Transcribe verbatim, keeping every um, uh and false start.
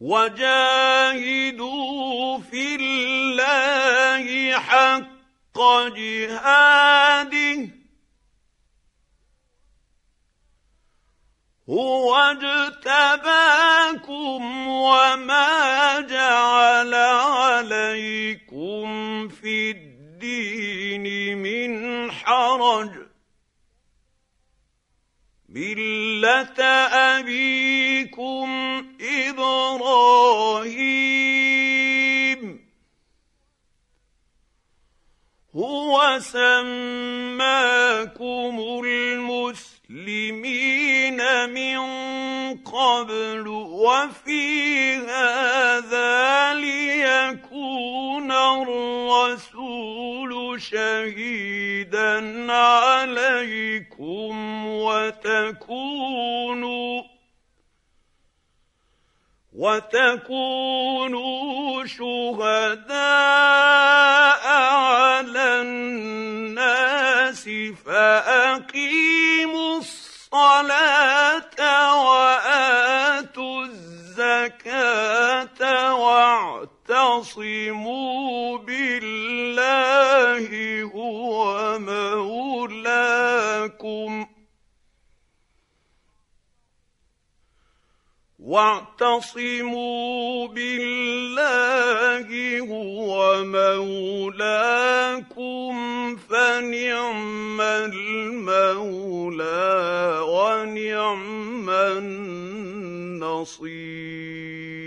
وجاهدوا في الله حق جهاده هو اجتباكم وما جعل عليكم في الدين من حرج ملة أبيكم إبراهيم هو سماكم المسلمين من قبل وفي هذا ليكون الرسول شهيدا عليكم وتكونوا وتكونوا شهداء على الناس فأقيموا الصلاة وآتوا الزكاة واعتصموا بالله هو مولاكم واعتصموا بالله هو مولاكم فنعم المولى ونعم النصير.